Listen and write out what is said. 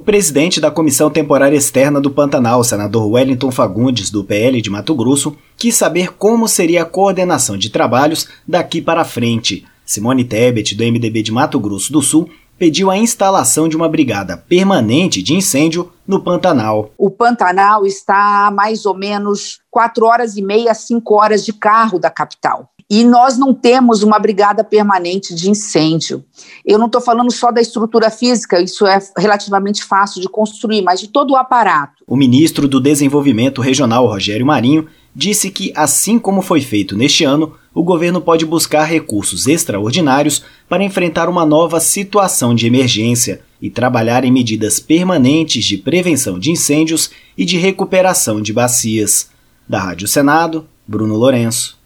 presidente da Comissão Temporária Externa do Pantanal, senador Wellington Fagundes, do PL de Mato Grosso, quis saber como seria a coordenação de trabalhos daqui para frente. Simone Tebet, do MDB de Mato Grosso do Sul, pediu a instalação de uma brigada permanente de incêndio no Pantanal. O Pantanal está a mais ou menos 4h30 a 5 horas de carro da capital. E nós não temos uma brigada permanente de incêndio. Eu não estou falando só da estrutura física, isso é relativamente fácil de construir, mas de todo o aparato. O ministro do Desenvolvimento Regional, Rogério Marinho, disse que, assim como foi feito neste ano, o governo pode buscar recursos extraordinários para enfrentar uma nova situação de emergência e trabalhar em medidas permanentes de prevenção de incêndios e de recuperação de bacias. Da Rádio Senado, Bruno Lourenço.